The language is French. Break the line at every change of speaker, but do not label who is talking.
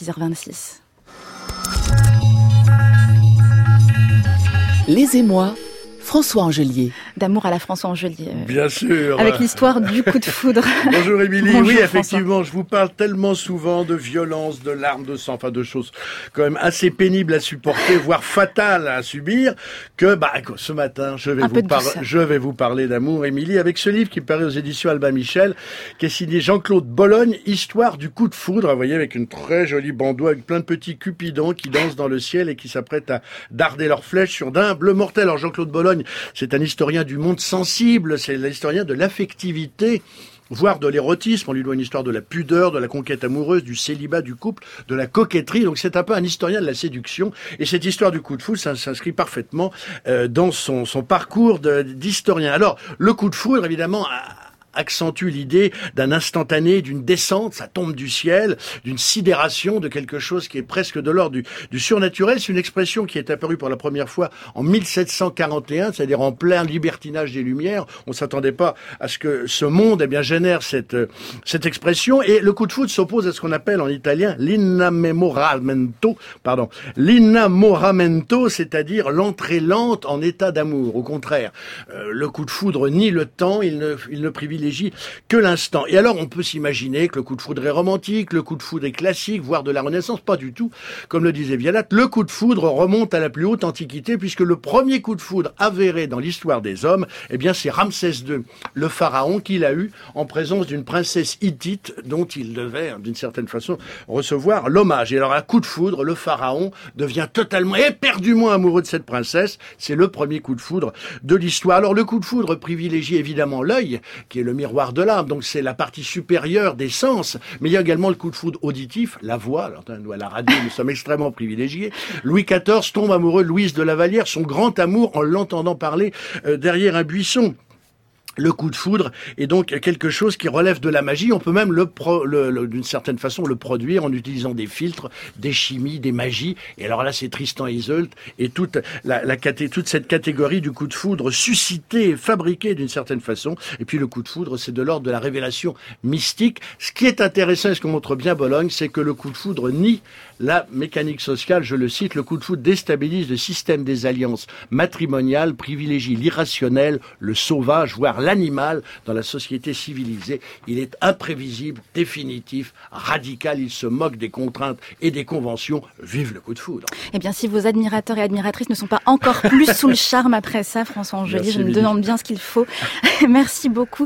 6h26.
Les émois, François Angelier.
D'amour à la François Angelier.
Bien sûr.
Avec l'histoire du coup de foudre.
Bonjour Émilie.
Bonjour,
oui,
François.
effectivement, je vous parle tellement souvent de violence, de larmes, de sang, enfin de choses quand même assez pénibles à supporter, voire fatales à subir, que ce matin, je vais vous parler d'amour, Émilie, avec ce livre qui paraît aux éditions Albin Michel, qui est signé Jean-Claude Bologne, Histoire du coup de foudre, vous voyez, avec une très jolie bandeau, avec plein de petits cupidons qui dansent dans le ciel et qui s'apprêtent à darder leurs flèches sur d'un bleu mortel. Alors Jean-Claude Bologne, c'est un historien du monde sensible, c'est l'historien de l'affectivité, voire de l'érotisme. On lui doit une histoire de la pudeur, de la conquête amoureuse, du célibat du couple, de la coquetterie. Donc c'est un peu un historien de la séduction. Et cette histoire du coup de foudre, ça s'inscrit parfaitement dans son parcours d'historien. Alors, le coup de foudre, évidemment, accentue l'idée d'un instantané, d'une descente, ça tombe du ciel, d'une sidération, de quelque chose qui est presque de l'ordre du surnaturel. C'est une expression qui est apparue pour la première fois en 1741, c'est-à-dire en plein libertinage des Lumières. On s'attendait pas à ce que ce monde, génère cette expression. Et le coup de foudre s'oppose à ce qu'on appelle en italien l'innamoramento, c'est-à-dire l'entrée lente en état d'amour. Au contraire, le coup de foudre nie le temps, il ne privilégie que l'instant. Et alors, on peut s'imaginer que le coup de foudre est romantique, le coup de foudre est classique, voire de la Renaissance. Pas du tout. Comme le disait Vialat, le coup de foudre remonte à la plus haute antiquité, puisque le premier coup de foudre avéré dans l'histoire des hommes, c'est Ramsès II, le pharaon, qu'il a eu en présence d'une princesse hittite dont il devait, d'une certaine façon, recevoir l'hommage. Et alors, à coup de foudre, le pharaon devient totalement éperdument amoureux de cette princesse. C'est le premier coup de foudre de l'histoire. Alors, le coup de foudre privilégie évidemment l'œil, qui est le miroir de l'âme, donc c'est la partie supérieure des sens, mais il y a également le coup de foudre auditif, la voix. Alors nous à la radio, nous sommes extrêmement privilégiés. Louis XIV tombe amoureux de Louise de la Vallière, son grand amour en l'entendant parler derrière un buisson. Le coup de foudre est donc quelque chose qui relève de la magie. On peut même d'une certaine façon le produire en utilisant des filtres, des chimies, des magies. Et alors là, c'est Tristan et Isolde et toute cette catégorie du coup de foudre suscité, fabriqué d'une certaine façon. Et puis le coup de foudre, c'est de l'ordre de la révélation mystique. Ce qui est intéressant et ce que montre bien Bologne, c'est que le coup de foudre nie la mécanique sociale. Je le cite, le coup de foudre déstabilise le système des alliances matrimoniales, privilégie l'irrationnel, le sauvage, voire l'animal dans la société civilisée. Il est imprévisible, définitif, radical. Il se moque des contraintes et des conventions. Vive le coup de foudre.
Eh bien, si vos admirateurs et admiratrices ne sont pas encore plus sous le charme après ça, François Angelier, je me demande bien ce qu'il faut. Merci beaucoup.